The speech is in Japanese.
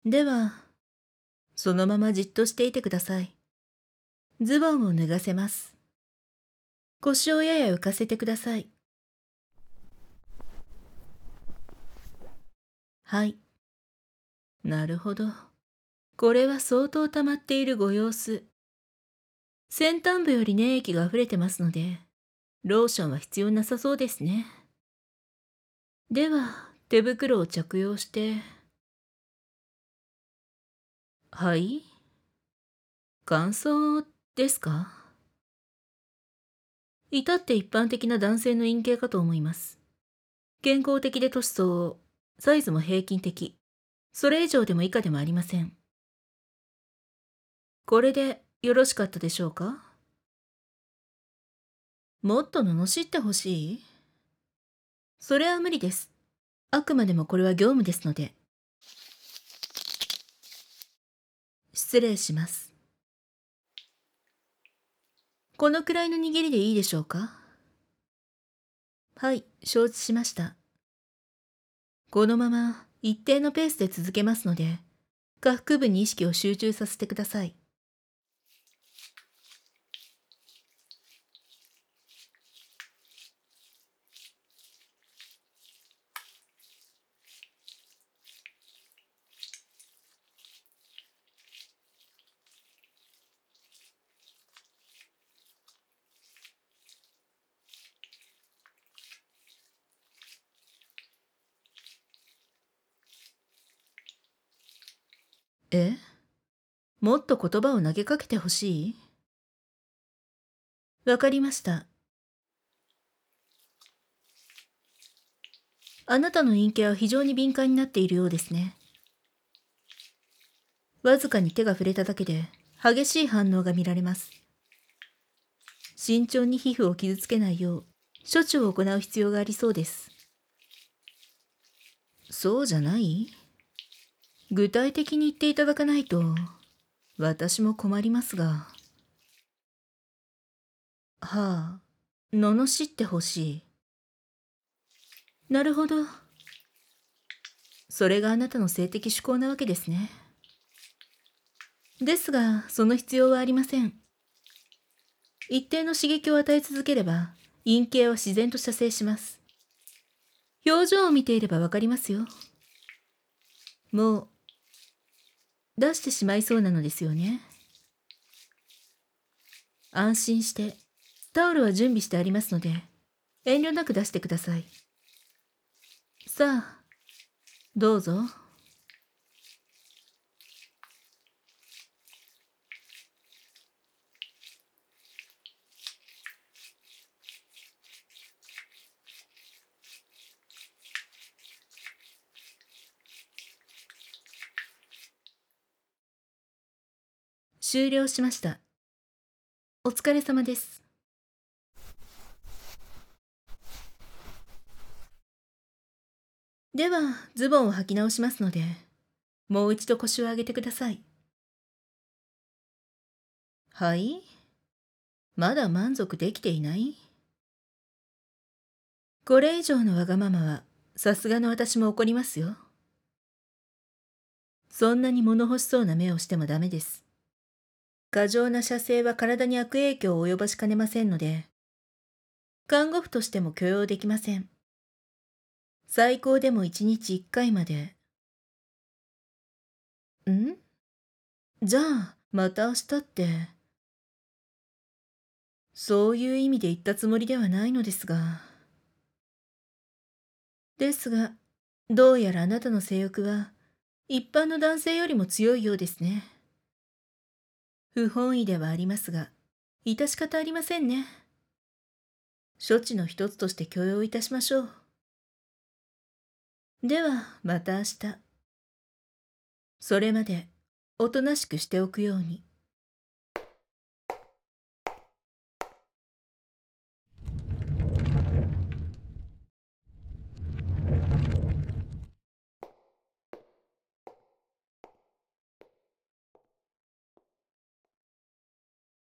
では、そのままじっとしていてください。ズボンを脱がせます。腰をやや浮かせてください。はい。なるほど。これは相当溜まっているご様子。先端部より粘液が溢れてますので、ローションは必要なさそうですね。では、手袋を着用して。はい？乾燥ですか？至って一般的な男性の陰茎かと思います。健康的で年相応、サイズも平均的。それ以上でも以下でもありません。これでよろしかったでしょうか？もっと罵ってほしい？それは無理です。あくまでもこれは業務ですので。失礼します。このくらいの握りでいいでしょうか？はい、承知しました。このまま一定のペースで続けますので、下腹部に意識を集中させてください。え？もっと言葉を投げかけてほしい？わかりました。あなたの陰茎は非常に敏感になっているようですね。わずかに手が触れただけで激しい反応が見られます。慎重に皮膚を傷つけないよう処置を行う必要がありそうです。そうじゃない？具体的に言っていただかないと私も困りますが。はあ、罵ってほしい。なるほど。それがあなたの性的趣向なわけですね。ですが、その必要はありません。一定の刺激を与え続ければ、陰茎は自然と射精します。表情を見ていればわかりますよ。もう、出してしまいそうなのですよね。安心して、タオルは準備してありますので、遠慮なく出してください。さあ、どうぞ。終了しました。お疲れ様です。では、ズボンを履き直しますので、もう一度腰を上げてください。はい？まだ満足できていない？これ以上のわがままは、さすがの私も怒りますよ。そんなに物欲しそうな目をしてもダメです。過剰な射精は体に悪影響を及ぼしかねませんので、看護婦としても許容できません。最高でも1日1回まで。ん？じゃあ、また明日って、そういう意味で言ったつもりではないのですが。ですが、どうやらあなたの性欲は、一般の男性よりも強いようですね。不本意ではありますが、致し方ありませんね。処置の一つとして許容いたしましょう。では、また明日。それまで、おとなしくしておくように。